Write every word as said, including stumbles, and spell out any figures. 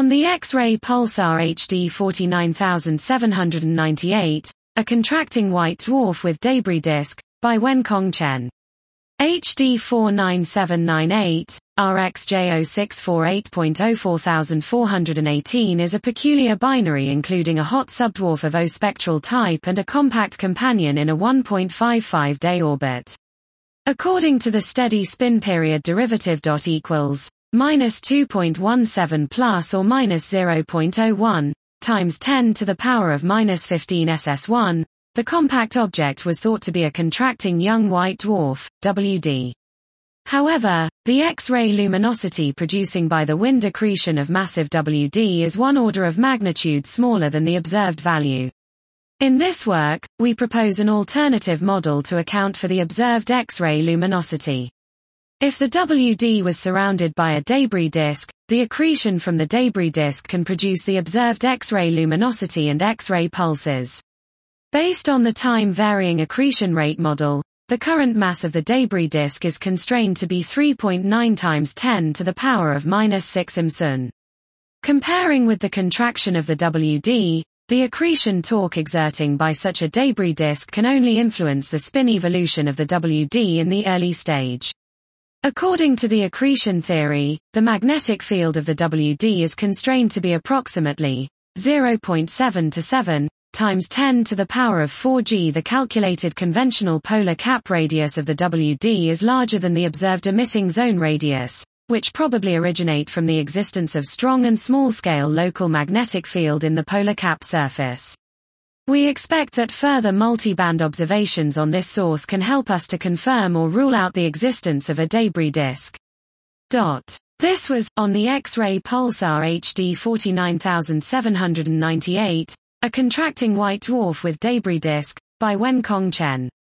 On the X-ray pulsar H D forty-nine seven ninety-eight, A Contracting White Dwarf with Debris Disk, by Wenkong Chen. H D four nine seven nine eight, R X J zero six four eight point zero four four one eight is a peculiar binary including a hot subdwarf of O spectral type and a compact companion in a one point five five day orbit. According to the steady spin period derivative dot equals minus two point one seven plus or minus zero point zero one times ten to the power of minus fifteen S S one, the compact object was thought to be a contracting young white dwarf, W D. However, the X-ray luminosity producing by the wind accretion of massive W D is one order of magnitude smaller than the observed value. In this work, we propose an alternative model to account for the observed X-ray luminosity. If the W D was surrounded by a debris disk, the accretion from the debris disk can produce the observed X-ray luminosity and X-ray pulses. Based on the time-varying accretion rate model, the current mass of the debris disk is constrained to be three point nine times ten to the power of minus six imsun. Comparing with the contraction of the W D, the accretion torque exerting by such a debris disk can only influence the spin evolution of the W D in the early stage. According to the accretion theory, the magnetic field of the W D is constrained to be approximately zero point seven to seven times ten to the power of four G. The calculated conventional polar cap radius of the W D is larger than the observed emitting zone radius, which probably originate from the existence of strong and small-scale local magnetic field in the polar cap surface. We expect that further multiband observations on this source can help us to confirm or rule out the existence of a debris disk. Dot. This was, on the X-ray pulsar H D forty-nine seven ninety-eight, A Contracting White Dwarf with Debris Disk, by Wenkong Chen.